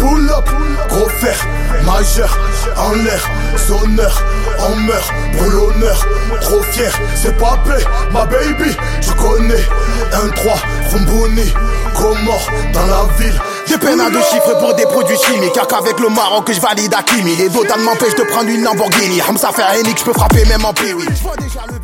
pull up, gros fer, majeur, en l'air, sonneur, on meurt pour l'honneur. Trop fier, c'est pas paix, ma baby, tu connais. 1-3, Frombouni, Comore, dans la ville. J'ai peine à 2 chiffres pour des produits chimiques. Y'a qu'avec le Maroc que je valide Hakimi. Les Dotan m'empêchent de prendre une Lamborghini. Hamza fait un N, je peux frapper même en Pee-Wee.